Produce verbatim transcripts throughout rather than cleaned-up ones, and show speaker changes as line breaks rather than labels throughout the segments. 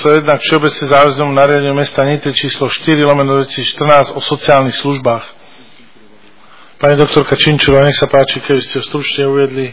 číslo jedna k všeobecne záväznému nariadeniu mesta Nitry číslo štyri lomeno dvetisícštrnásť o sociálnych službách. Pani doktorka Činčurová, nech sa páči, keby ste stručne uviedli.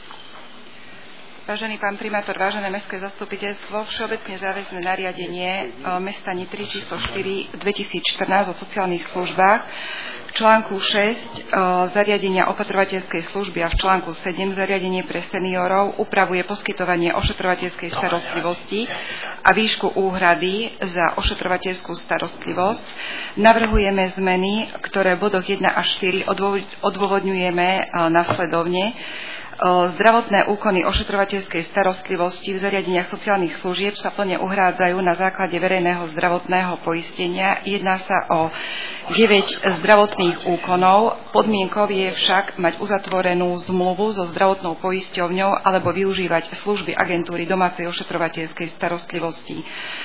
Vážený pán primátor, vážené mestské zastupiteľstvo, všeobecne záväzné nariadenie mesta Nitry číslo štyri dvetisícštrnásť o sociálnych službách v článku šesť zariadenia opatrovateľskej služby a v článku sedem zariadenie pre seniorov upravuje poskytovanie ošetrovateľskej starostlivosti a výšku úhrady za ošetrovateľskú starostlivosť. Navrhujeme zmeny, ktoré v bodoch jeden až štyri odôvodňujeme nasledovne. Zdravotné úkony ošetrovateľskej starostlivosti v zariadeniach sociálnych služieb sa plne uhrádzajú na základe verejného zdravotného poistenia. Jedná sa o deväť zdravotných úkonov. Podmienkou je však mať uzatvorenú zmluvu so zdravotnou poisťovňou alebo využívať služby agentúry domácej ošetrovateľskej starostlivosti.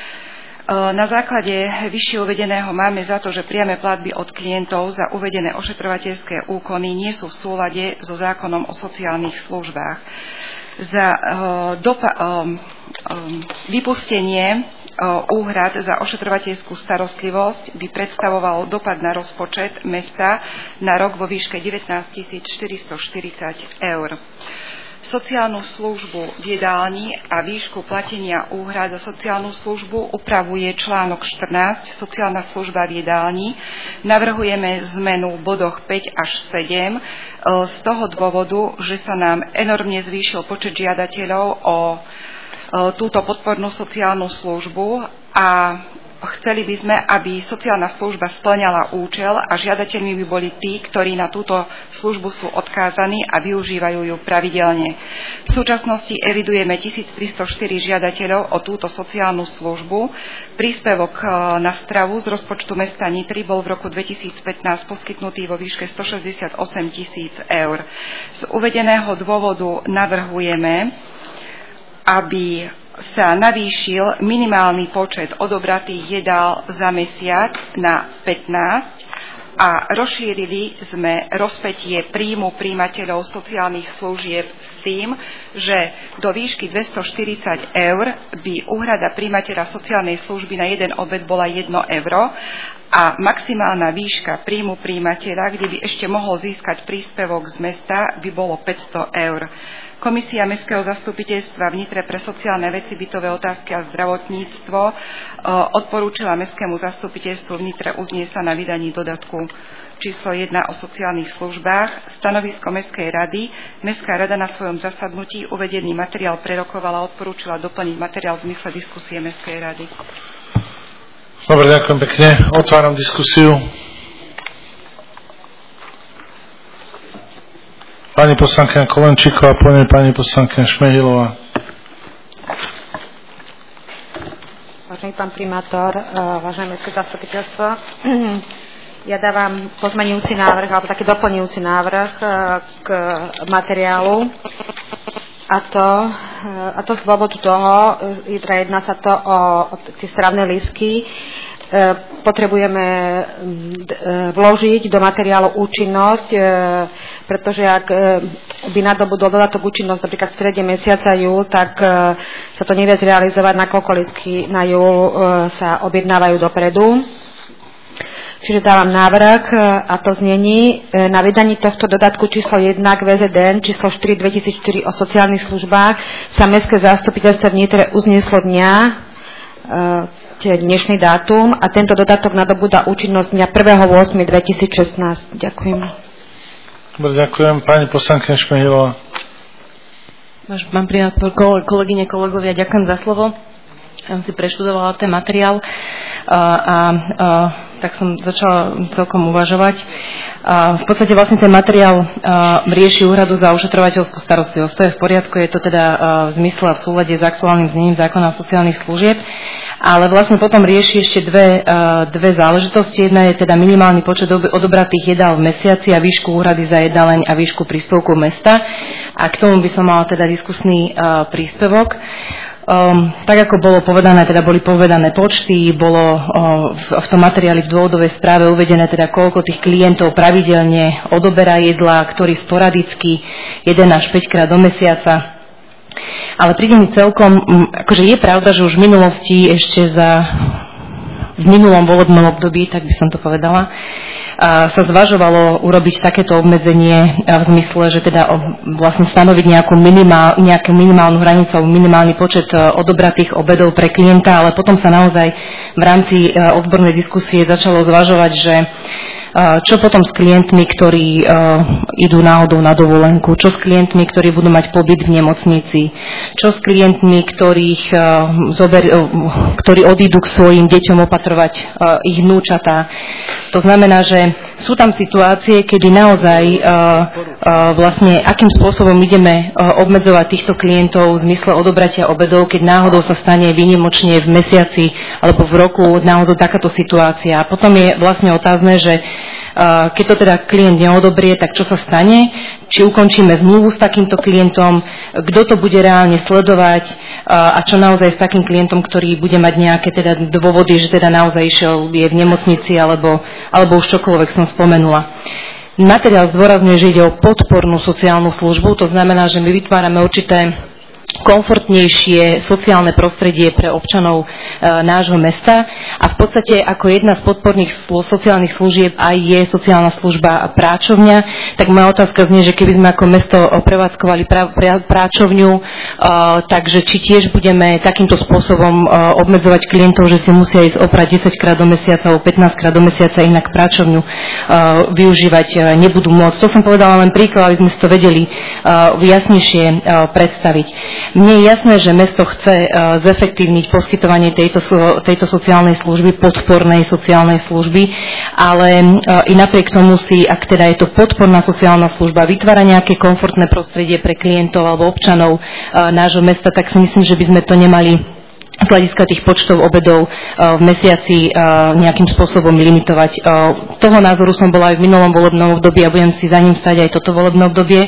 Na základe vyššie uvedeného máme za to, že priame platby od klientov za uvedené ošetrovateľské úkony nie sú v súlade so zákonom o sociálnych službách. Za uh, dopa- um, um, vypustenie uh, úhrad za ošetrovateľskú starostlivosť by predstavovalo dopad na rozpočet mesta na rok vo výške devätnásťtisíc štyristoštyridsať eur. Sociálnu službu v jedálni a výšku platenia úhrad za sociálnu službu upravuje článok štrnásť, sociálna služba v jedálni. Navrhujeme zmenu v bodoch päť až sedem z toho dôvodu, že sa nám enormne zvýšil počet žiadateľov o túto podpornú sociálnu službu a chceli by sme, aby sociálna služba spĺňala účel a žiadateľmi by boli tí, ktorí na túto službu sú odkázaní a využívajú ju pravidelne. V súčasnosti evidujeme tisíctristoštyri žiadateľov o túto sociálnu službu. Príspevok na stravu z rozpočtu mesta Nitry bol v roku dvetisícpätnásť poskytnutý vo výške stošesťdesiatosem tisíc eur. Z uvedeného dôvodu navrhujeme, aby sa navýšil minimálny počet odobratých jedál za mesiac na pätnásť a rozšírili sme rozpätie príjmu príjimateľov sociálnych služieb s tým, že do výšky dvestoštyridsať eur by úhrada príjimateľa sociálnej služby na jeden obed bola jedno euro a maximálna výška príjmu príjimateľa, kde by ešte mohol získať príspevok z mesta, by bolo päťsto eur. Komisia Mestského zastupiteľstva v Nitre pre sociálne veci, bytové otázky a zdravotníctvo odporúčila Mestskému zastupiteľstvu v Nitre uznieť sa na vydaní dodatku číslo jeden o sociálnych službách. Stanovisko Mestskej rady. Mestská rada na svojom zasadnutí uvedený materiál prerokovala a odporúčila doplniť materiál v zmysle diskusie Mestskej rady.
Dobre, ďakujem pekne. Otváram diskusiu. Pani poslankyňa Kolenčíková, po nej pani poslankyňa Šmehilová.
Vážený pán primátor, vážené mestské zastupiteľstvo, ja dávam pozmeňujúci návrh, alebo taký doplňujúci návrh k materiálu. A to, a to z dôvodu toho, jedná sa to o, o tie stravné lístky, potrebujeme vložiť do materiálu účinnosť, pretože ak by nadobudol dodatok účinnosť napríklad v strede mesiaca júl, tak sa to nevie zrealizovať, nakoľko lístky na júl sa objednávajú dopredu. Čiže dávam návrh, a to znení, na vydanie tohto dodatku číslo jeden k vé zet en číslo štyri dvetisícštyri o sociálnych službách sa Mestské zastupiteľstvo v Nitre uznieslo dňa, dnešný dátum, a tento dodatok nadobúda účinnosť dňa prvého ôsmeho dvetisícšestnásť. Ďakujem.
Dobre, ďakujem. Pani poslankyňa Šmehilová.
Pán primátor, kolegyne, kolegovia, ďakujem za slovo. Ja som si preštudovala ten materiál a, a, a tak som začala celkom uvažovať. A v podstate vlastne ten materiál a, rieši úhradu za ošetrovateľskú starostlivosť. To je v poriadku, je to teda a, v zmysle a v súlade s aktuálnym znením zákona o sociálnych služieb. Ale vlastne potom rieši ešte dve, uh, dve záležitosti. Jedna je teda minimálny počet odobratých jedál v mesiaci a výšku úhrady za jedáleň a výšku príspevku mesta. A k tomu by som mala teda diskusný uh, príspevok. Um, tak ako bolo povedané, teda boli povedané počty, bolo uh, v, v tom materiáli v dôvodovej správe uvedené teda koľko tých klientov pravidelne odoberá jedlá, ktorí sporadicky jeden až päť krát do mesiaca. Ale príde mi celkom, akože je pravda, že už v minulosti ešte za v minulom volebnom období, tak by som to povedala, sa zvažovalo urobiť takéto obmedzenie v zmysle, že teda vlastne stanoviť nejakú, minimál, nejakú minimálnu hranicu, minimálny počet odobratých obedov pre klienta, ale potom sa naozaj v rámci odbornej diskusie začalo zvažovať, že čo potom s klientmi, ktorí uh, idú náhodou na dovolenku, čo s klientmi, ktorí budú mať pobyt v nemocnici, čo s klientmi, ktorých, uh, zober, uh, ktorí odídu k svojim deťom opatrovať uh, ich vnúčatá. To znamená, že sú tam situácie, kedy naozaj uh, uh, vlastne akým spôsobom ideme uh, obmedzovať týchto klientov v zmysle odobratia obedov, keď náhodou sa stane výnimočne v mesiaci alebo v roku naozaj takáto situácia. A potom je vlastne otázne, že keď to teda klient neodobrie, tak čo sa stane? Či ukončíme zmluvu s takýmto klientom, kto to bude reálne sledovať a čo naozaj s takým klientom, ktorý bude mať nejaké teda dôvody, že teda naozaj išiel, je v nemocnici alebo, alebo už čokoľvek som spomenula. Materiál zdôrazňuje, že ide o podpornú sociálnu službu, to znamená, že my vytvárame určité komfortnejšie sociálne prostredie pre občanov e, nášho mesta a v podstate ako jedna z podporných slu, sociálnych služieb aj je sociálna služba práčovňa, tak moja otázka znie, že keby sme ako mesto prevádzkovali pra, pra, práčovňu, e, takže či tiež budeme takýmto spôsobom e, obmedzovať klientov, že si musia ísť oprať desaťkrát do mesiaca alebo pätnásťkrát do mesiaca, inak práčovňu e, využívať e, nebudú môcť. To som povedala len príklad, aby sme si to vedeli e, jasnejšie e, predstaviť. Mne je jasné, že mesto chce uh, zefektívniť poskytovanie tejto, tejto sociálnej služby, podpornej sociálnej služby, ale uh, i napriek tomu si, ak teda je to podporná sociálna služba, vytvára nejaké komfortné prostredie pre klientov alebo občanov uh, nášho mesta, tak si myslím, že by sme to nemali z hľadiska tých počtov obedov v mesiaci nejakým spôsobom limitovať. Toho názoru som bola aj v minulom volebnom období a budem si za ním stať aj toto volebné obdobie.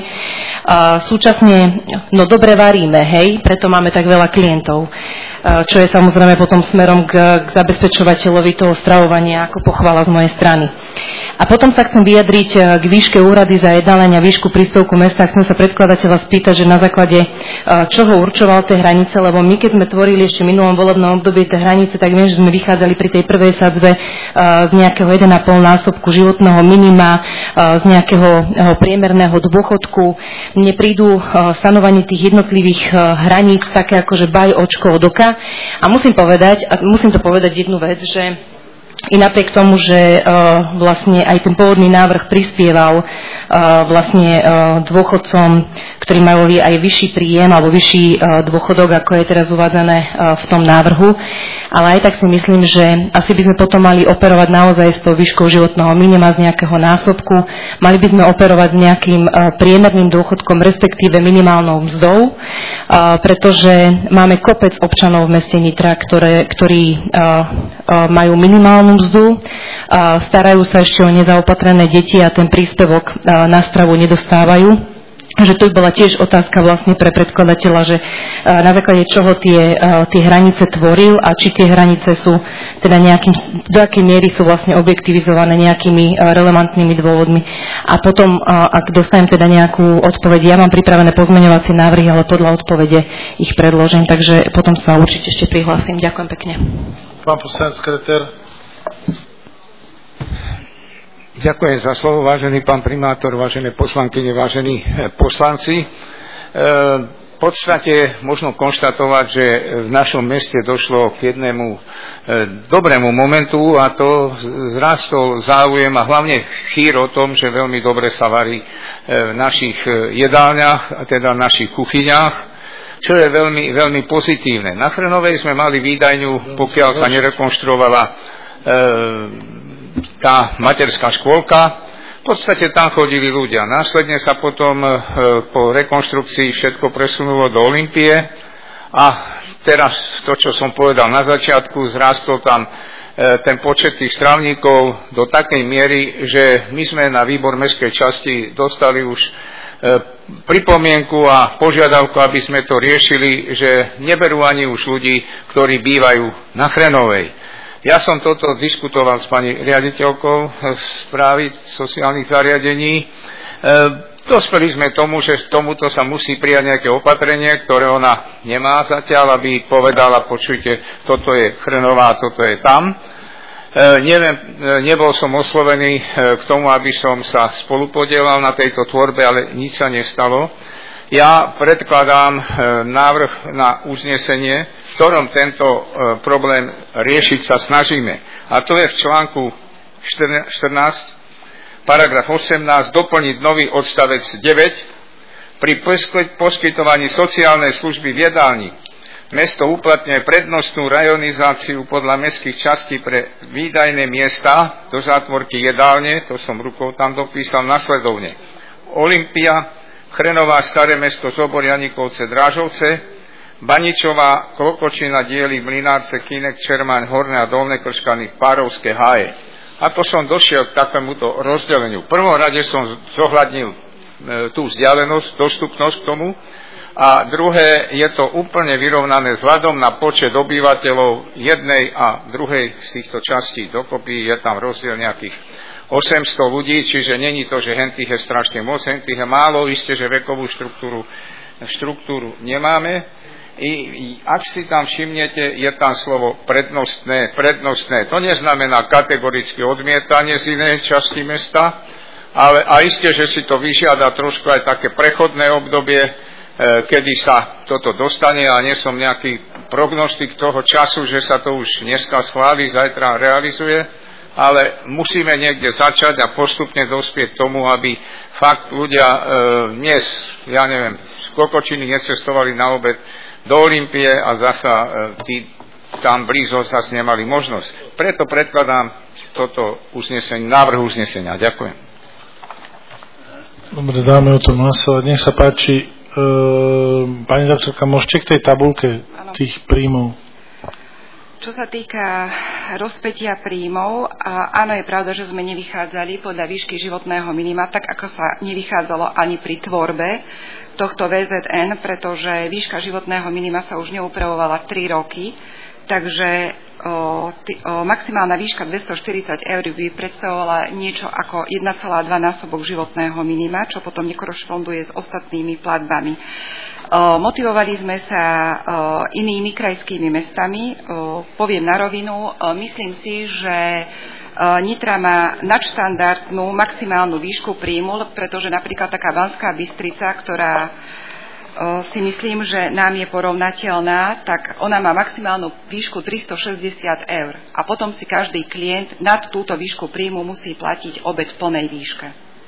Súčasne, no dobre varíme, hej, preto máme tak veľa klientov, čo je samozrejme potom smerom k, k zabezpečovateľovi toho stravovania ako pochvala z mojej strany. A potom sa chcem vyjadriť k výške úhrady za jedálenie a výšku príspevku mesta. Chcem sa predkladateľa spýtať, že na základe čoho určoval tie hranice, lebo my keď sme tvorili ešte v minulom volebnom období tie hranice, tak viem, že sme vychádzali pri tej prvej sadzbe z nejakého jeden a pol násobku životného minima, z nejakého priemerného dôchodku. Mne prídu stanovanie tých jednotlivých hraníc také ako, že baj očko od oka. A musím povedať, a musím to povedať jednu vec, že i napriek tomu, že uh, vlastne aj ten pôvodný návrh prispieval uh, vlastne uh, dôchodcom, ktorí majú aj vyšší príjem alebo vyšší uh, dôchodok, ako je teraz uvádzané uh, v tom návrhu. Ale aj tak si myslím, že asi by sme potom mali operovať naozaj s tou výškou životného minima z nejakého násobku. Mali by sme operovať s nejakým uh, priemerným dôchodkom, respektíve minimálnou mzdou, uh, pretože máme kopec občanov v meste Nitra, ktoré, ktorí uh, uh, majú minimálnu mzdu, starajú sa ešte o nezaopatrené deti a ten príspevok na stravu nedostávajú. Že tu bola tiež otázka vlastne pre predkladateľa, že na základe čoho tie, tie hranice tvoril a či tie hranice sú teda nejakým, do akej miery sú vlastne objektivizované nejakými relevantnými dôvodmi. A potom, ak dostanem teda nejakú odpoveď, ja mám pripravené pozmeňovacie návrhy, ale podľa odpovede ich predložím, takže potom sa určite ešte prihlásim. Ďakujem pekne.
Pán poslanec Kreter.
Ďakujem za slovo, vážený pán primátor, vážené poslankyne, vážení poslanci. V podstate možno konštatovať, že v našom meste došlo k jednému dobrému momentu a to zrastol záujem a hlavne chýr o tom, že veľmi dobre sa varí v našich jedálniach, a teda v našich kuchyniach, čo je veľmi, veľmi pozitívne. Na Chrenovej sme mali výdajňu, pokiaľ sa nerekonštruovala e, tá materská škôlka. V podstate tam chodili ľudia. Následne sa potom e, po rekonštrukcii všetko presunulo do Olympie a teraz to, čo som povedal na začiatku, zrástol tam e, ten počet tých strávnikov do takej miery, že my sme na výbor mestskej časti dostali už pripomienku a požiadavku, aby sme to riešili, že neberú ani už ľudí, ktorí bývajú na Chrenovej. Ja som toto diskutoval s pani riaditeľkou správy sociálnych zariadení. dospeli sme tomu, že tomuto sa musí prijať nejaké opatrenie, ktoré ona nemá zatiaľ, aby povedala, počujte, toto je Chrnová, toto je tam. E, neviem, nebol som oslovený k tomu, aby som sa spolupodielal na tejto tvorbe, ale nič sa nestalo. Ja predkladám e, návrh na uznesenie, v ktorom tento e, problém riešiť sa snažíme. A to je v článku štrnásť, paragraf osemnásť, doplniť nový odstavec deväť. Pri poskytovaní sociálnej služby v jedálni mesto uplatňuje prednostnú rajonizáciu podľa mestských častí pre výdajné miesta do zátvorky jedálne, to som rukou tam dopísal nasledovne. Olympia, Chrenová, Staré Mesto, Zobor, Janikovce, Drážovce, Baničová, Klokočina, Diely, Mlynárce, Kynek, Čermaň, Horné a Dolné Krškany, Párovské Háje. A to som došiel k takémuto rozdeleniu. V prvom rade som zohľadnil e, tú vzdialenosť, dostupnosť k tomu. A druhé, je to úplne vyrovnané vzhľadom na počet obyvateľov jednej a druhej z týchto častí dokopy. Je tam rozdiel nejakých osemsto ľudí, čiže není to, že hentých je strašne moc, hentých je málo. Isté, že vekovú štruktúru, štruktúru nemáme. I, ak si tam všimnete, je tam slovo prednostné, prednostné. To neznamená kategorické odmietanie z inej časti mesta, ale a isté, že si to vyžiada trošku aj také prechodné obdobie, e, kedy sa toto dostane, a nie som nejaký prognostik toho času, že sa to už dneska schváli, zajtra realizuje, ale musíme niekde začať a postupne dospieť k tomu, aby fakt ľudia e, dnes, ja neviem, z Klokočiny necestovali na obed do Olympie a zasa e, tí tam blízo zase nemali možnosť. Preto predkladám toto uznesenie, návrh uznesenia. Ďakujem.
Dobre, dáme o tom hlasovať. Nech sa páči, e, pani doktorka, môžete k tej tabulke ano. Tých príjmov?
Čo sa týka rozpätia príjmov, a áno, je pravda, že sme nevychádzali podľa výšky životného minima, tak ako sa nevychádzalo ani pri tvorbe tohto vé zet en, pretože výška životného minima sa už neupravovala tri roky, takže o, t- o, maximálna výška dvestoštyridsať eur by predstavovala niečo ako jeden celá dva násobok životného minima, čo potom nekorešponduje s ostatnými platbami. O, motivovali sme sa o, inými krajskými mestami. O, poviem na rovinu, o, myslím si, že Nitra má nadštandardnú maximálnu výšku príjmu, pretože napríklad taká Banská Bystrica, ktorá o, si myslím, že nám je porovnateľná, tak ona má maximálnu výšku tristošesťdesiat eur. A potom si každý klient nad túto výšku príjmu musí platiť obed v plnej výške.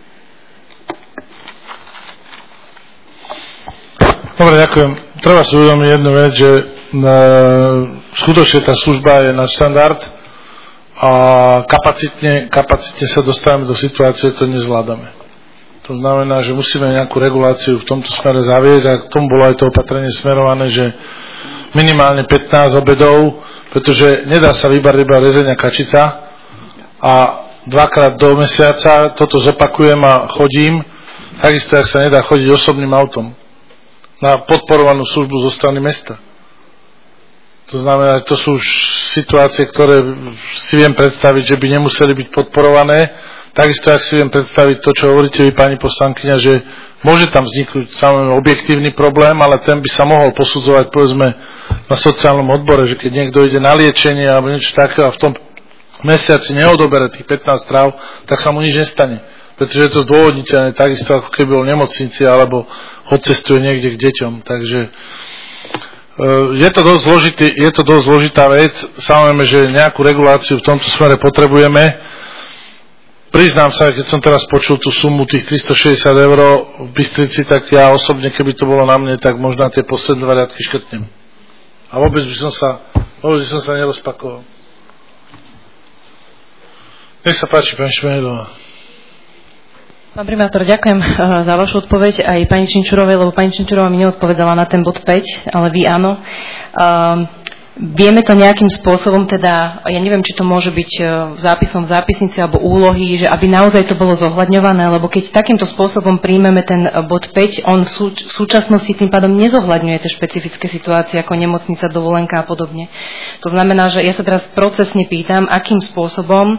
Dobre, ďakujem. Treba si uvedomiť jednu vec, že e, skutočne tá služba je nadštandard a kapacitne, kapacitne sa dostávame do situácie, to nezvládame. To znamená, že musíme nejakú reguláciu v tomto smere zaviesť, a k tomu bolo aj to opatrenie smerované, že minimálne pätnásť obedov, pretože nedá sa vybariť iba rezeň a kačica a dvakrát do mesiaca toto zopakujem a chodím, takisto, ak sa nedá chodiť osobným autom na podporovanú službu zo strany mesta. To znamená, že to sú situácie, ktoré si viem predstaviť, že by nemuseli byť podporované. Takisto, ak si viem predstaviť to, čo hovoríte vy, pani poslankyňa, že môže tam vzniknúť samozrejme objektívny problém, ale ten by sa mohol posudzovať, povedzme, na sociálnom odbore, že keď niekto ide na liečenie alebo niečo takého a v tom mesiaci neodobere tých pätnásť tráv, tak sa mu nič nestane. Pretože je to zdôvodniteľné takisto, ako keby bol v nemocnici alebo odcestuje niekde k deťom. Takže Je to dosť zložitý, je to dosť zložitá vec. Samozrejme, že nejakú reguláciu v tomto smere potrebujeme. Priznám sa, keď som teraz počul tú sumu tých tristošesťdesiat eur v Bystrici, tak ja osobne, keby to bolo na mne, tak možno tie posledné dva riadky škrtnem. A vôbec by som sa, vôbec by som sa nerozpakoval. Nech sa páči, pani Šmehľová.
Pán primátor, ďakujem za vašu odpoveď aj pani Činčurovej, lebo pani Činčurová mi neodpovedala na ten bod päť, ale vy áno. Um, vieme to nejakým spôsobom, teda, ja neviem, či to môže byť zápisom v zápisnici alebo úlohy, že aby naozaj to bolo zohľadňované, lebo keď takýmto spôsobom príjmeme ten bod päť, on v, súč- v súčasnosti tým pádom nezohľadňuje tie špecifické situácie ako nemocnica, dovolenka a podobne. To znamená, že ja sa teraz procesne pýtam, akým spôsobom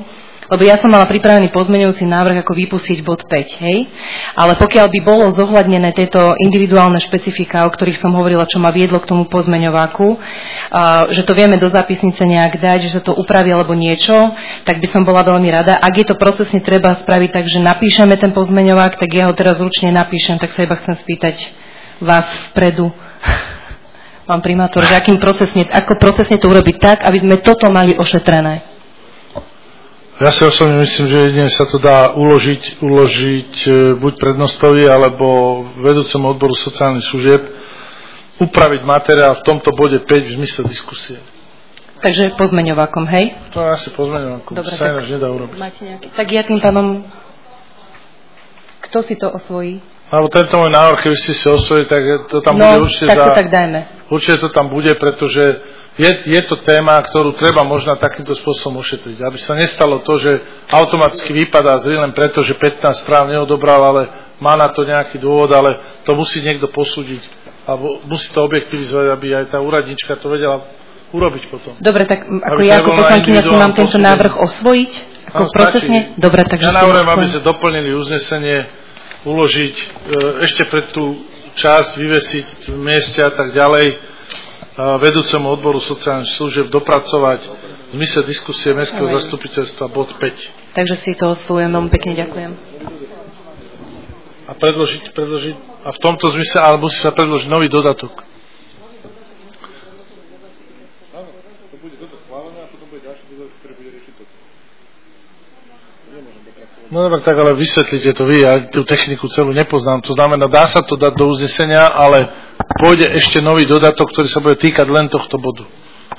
Lebo ja som mala pripravený pozmeňujúci návrh, ako vypustiť bod päť, hej? Ale pokiaľ by bolo zohľadnené tieto individuálne špecifika, o ktorých som hovorila, čo ma viedlo k tomu pozmeňováku, uh, že to vieme do zápisnice nejak dať, že sa to upraví alebo niečo, tak by som bola veľmi rada. Ak je to procesne treba spraviť tak, že napíšeme ten pozmeňovák, tak ja ho teraz ručne napíšem, tak sa iba chcem spýtať vás vpredu, pán primátor, že akým procesne, ako procesne to urobiť tak, aby sme toto mali ošetrené.
Ja si osobne myslím, že jedine sa to dá uložiť, uložiť buď prednostovi, alebo vedúcemu odboru sociálnych služieb, upraviť materiál v tomto bode päť v zmysle diskusie.
Takže pozmeňovákom, hej?
To je asi pozmeňovákom,
dobre,
sa ináč nedá urobiť.
Máte nejaký? Tak ja tým pánom, kto si to osvojí?
Alebo tento môj návrh, keby ste si osvojili, tak to tam
no,
bude určite
tak to
za...
tak dajme.
Určite to tam bude, pretože Je, je to téma, ktorú treba možno takýmto spôsobom ošetriť. Aby sa nestalo to, že automaticky vypadá zri len preto, že pätnásť správ neodobral, ale má na to nejaký dôvod, ale to musí niekto posúdiť. Alebo musí to objektivizovať, aby aj tá úradnička to vedela urobiť potom.
Dobre, tak ako ja ako poslankyňa si mám tento návrh osvojiť? Ako no, procesne? Dobre, takže...
Ja navrhujem, aby sa doplnili uznesenie, uložiť, ešte pred tú časť vyvesiť v mieste a tak ďalej, vedúcemu odboru sociálnych služieb dopracovať v zmysle diskusie mestského zastupiteľstva bod päť.
Takže si to osvojujem, veľmi pekne ďakujem.
A predložiť, predložiť, a v tomto zmysle, ale musí sa predložiť nový dodatok. Áno, to bude toto schválené a potom bude ďalší dodatok, ktorý bude riešiť toto. No dobre, tak ale vysvetlite to vy, ja tú techniku celú nepoznám. To znamená, dá sa to dať do uznesenia, ale pôjde ešte nový dodatok, ktorý sa bude týkať len tohto bodu.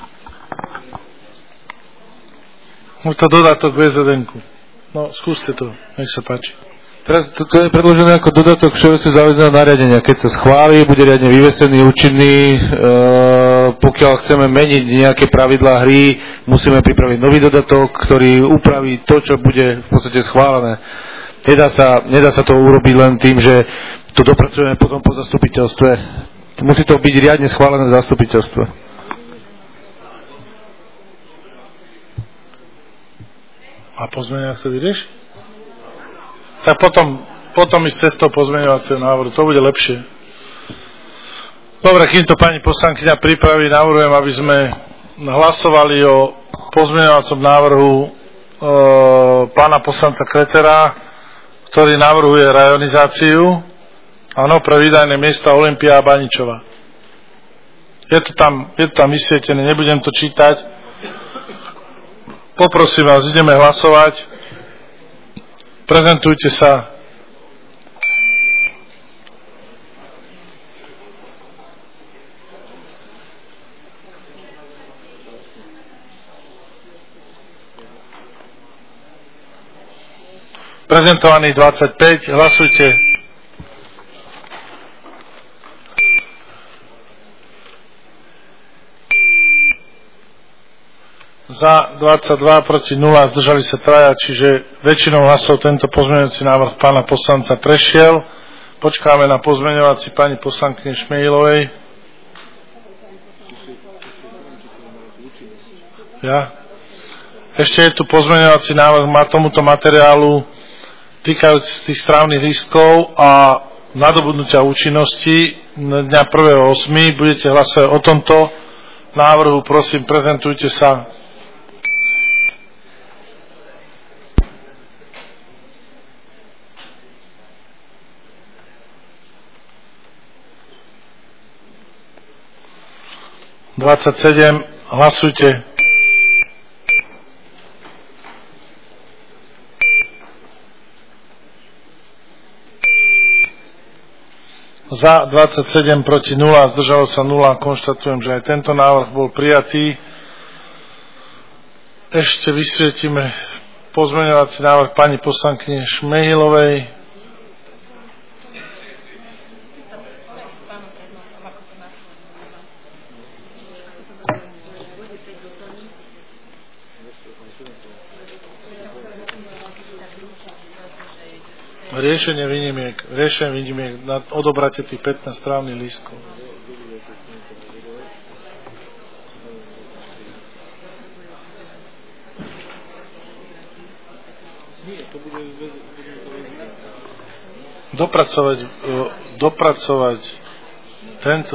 No to dodatok vé zet en ku. No, skúste to, nech sa páči.
Teraz to, to je predložené ako dodatok všeobecne záväzného nariadenia. Keď sa schváli, bude riadne vyvesený, účinný. E, pokiaľ chceme meniť nejaké pravidlá hry, musíme pripraviť nový dodatok, ktorý upraví to, čo bude v podstate schválené. Nedá sa, nedá sa to urobiť len tým, že to dopracujeme potom po zastupiteľstve. Musí to byť riadne schválené v zastupiteľstve.
A pozmeňovák sa vyrieši? Tak potom, potom ísť cestou pozmeňovacieho návrhu. To bude lepšie. Dobre, kým to pani poslankyňa pripraví, navrhujem, aby sme hlasovali o pozmeňovacom návrhu e, pána poslanca Kretera, ktorý navrhuje rajonizáciu, áno, pre výdajné miesta Olympia a Baničova. Je to tam, je to tam vysvietené, nebudem to čítať. Poprosím vás, ideme hlasovať. Prezentujte sa. Prezentovaný dvadsaťpäť, hlasujte. Za dvadsaťdva, proti nula, zdržali sa traja, čiže väčšinou hlasov tento pozmeňovací návrh pána poslanca prešiel. Počkáme na pozmeňovací pani poslankyne Šmejlovej. Ja? Ešte je tu pozmeňovací návrh má tomuto materiálu týkajúci tých strávnych lístkov a nadobudnutia účinnosti dňa prvého ôsmeho Budete hlasovať o tomto návrhu, prosím, prezentujte sa. dvadsaťsedem, hlasujte. Za dvadsaťsedem, proti nula, zdržalo sa nula. Konštatujem, že aj tento návrh bol prijatý. Ešte vysvietime pozmeňovací návrh pani poslankyne Šmehilovej. Riešenie výnimiek, riešenie výnimiek, odobrate tých pätnásť strávnych lístkov. Dopracovať, dopracovať tento...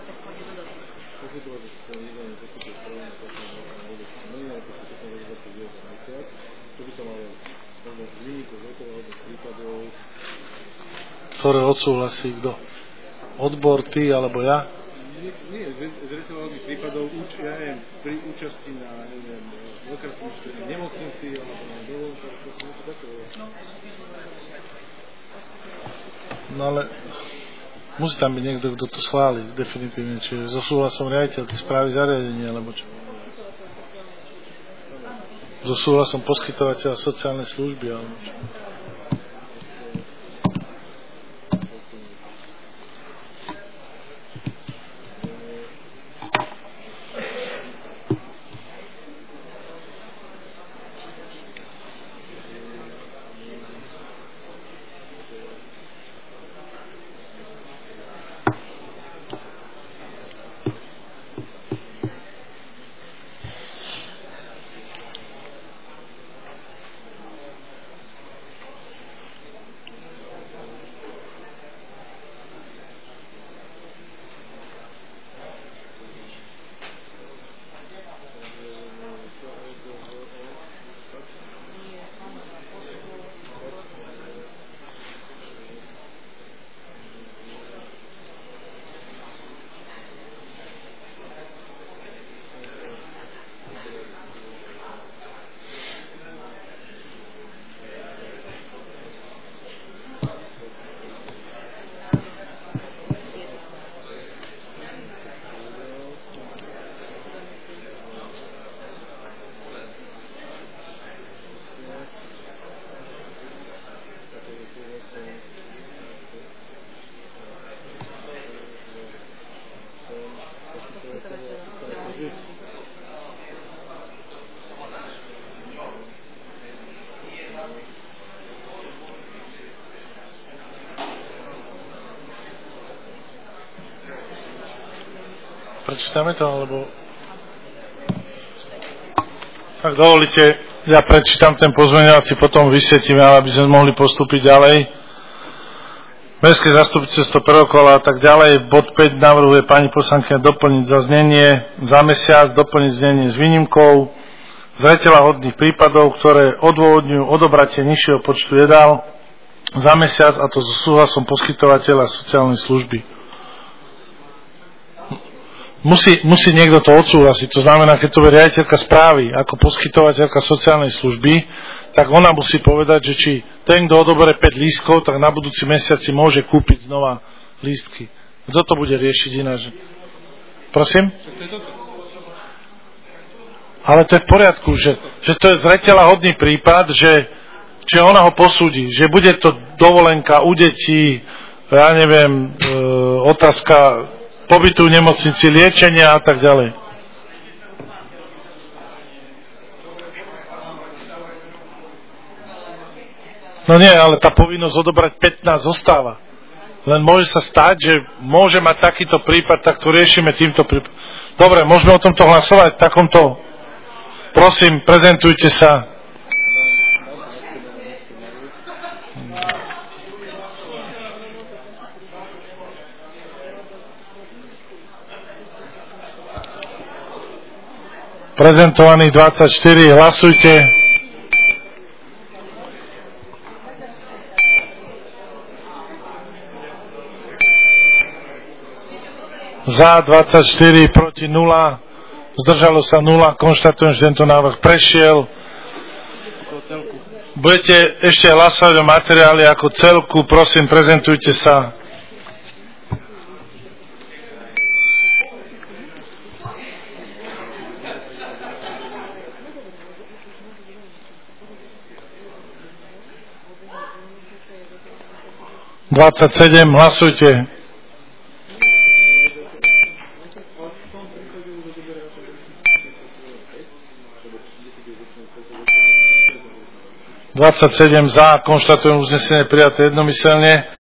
Ktoré odsúhlasí kto? Odbor, ty alebo ja?
Nie, zreteľových prípadov, ja neviem, pri účasti na, neviem, lekárskej nemocnici alebo na dovolenke, to sú niečo takové.
No ale musí tam byť niekto, kto to schváli definitívne, čiže so súhlasom riaditeľ správy zariadenia, alebo čo? So súhlasom poskytovateľa sociálnej služby, alebo čo? Prečítame to, alebo... Tak dovolíte, ja prečítam ten pozmeňovací, potom vysvetlíme, aby sme mohli postúpiť ďalej. Mestské zastupiteľstvo prvého kola a tak ďalej. Bod päť navrhuje pani poslankyňa doplniť za znenie za mesiac, doplniť znenie s výnimkou zreteľahodných prípadov, ktoré odôvodňujú odobratie nižšieho počtu jedál za mesiac, a to so súhlasom poskytovateľa sociálnej služby. Musí, musí niekto to odsúhlasiť, to znamená, keď to bude riaditeľka správy ako poskytovateľka sociálnej služby, tak ona musí povedať, že či ten, kto odoberie päť lístkov, tak na budúci mesiac si môže kúpiť znova lístky. Kto to bude riešiť ináč? Prosím? Ale to je v poriadku, že, že to je zreteľahodný prípad, že či ona ho posúdi, že bude to dovolenka u detí, ja neviem, e, otázka pobytu v nemocnici, liečenia a tak ďalej. No nie, ale tá povinnosť odobrať pätnásť zostáva. Len môže sa stať, že môže mať takýto prípad, tak to riešime týmto prípadom. Dobre, môžeme o tomto hlasovať, takomto. Prosím, prezentujte sa. Prezentovaných dvadsaťštyri, hlasujte. Za dvadsaťštyri, proti nula, zdržalo sa nula. Konštatujem, že tento návrh prešiel. Budete ešte hlasovať o materiáli ako celku, prosím, prezentujte sa. dvadsaťsedem, hlasujte. dvadsaťsedem za, konštatujem uznesenie prijaté jednomyselne.